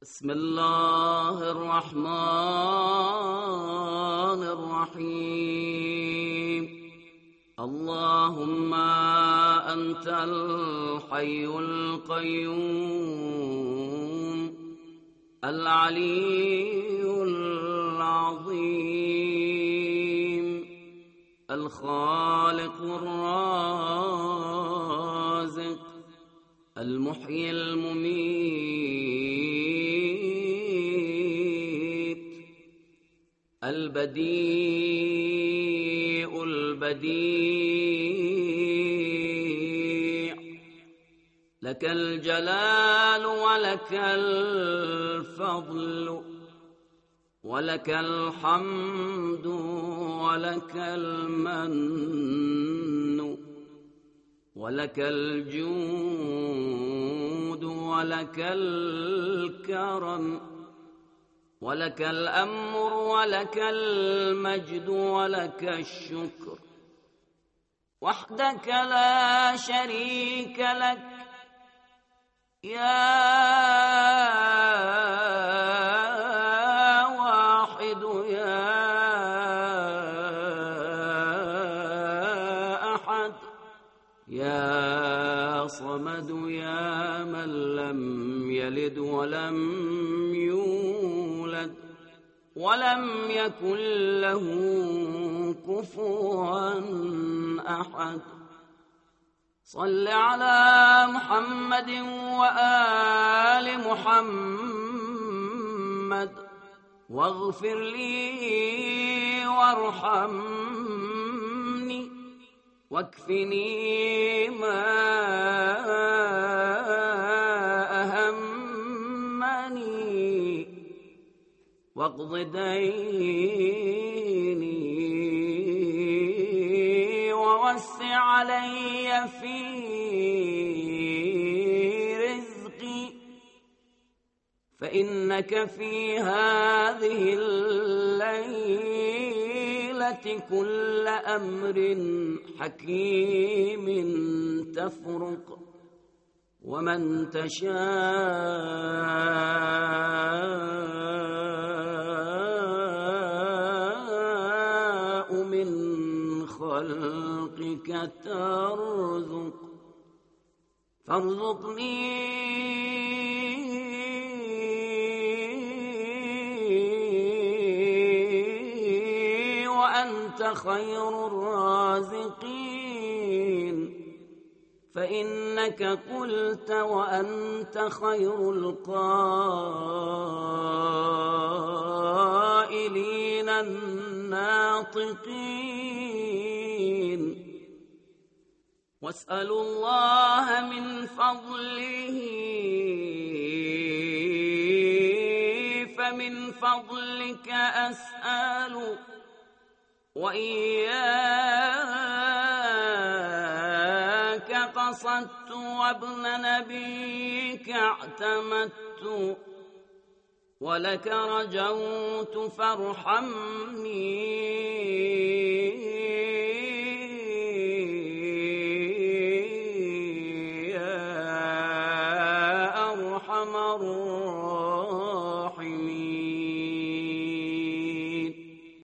بسم الله الرحمن الرحيم. اللهم أنت الحي القيوم العلي العظيم الخالق الرازق المحيي المميت البديع البديع، لك الجلال ولك الفضل ولك الحمد ولك المن ولك الجود ولك الكرم ولك الأمر ولك المجد ولك الشكر، وحدك لا شريك لك يا واحد يا أحد يا صمد يا من لم يلد ولم يولد ولم يكن له كفوا أحد. صل على محمد وآل محمد واغفر لي وارحمني واكفني ما أهمني واقض ديني ووسع علي في رزقي، فإنك في هذه الليلة كل أمر حكيم تفرق، ومن تشاء من خلقك ترزق، فارزقني وأنت خير الرازقين، فإنك قلت وأنت خير القائلين الناطقين. واسأل الله من فضله فمن فضلك أسأل، وإياك قصدت وابن نبيك اعتمدت، ولك رجوت فارحمني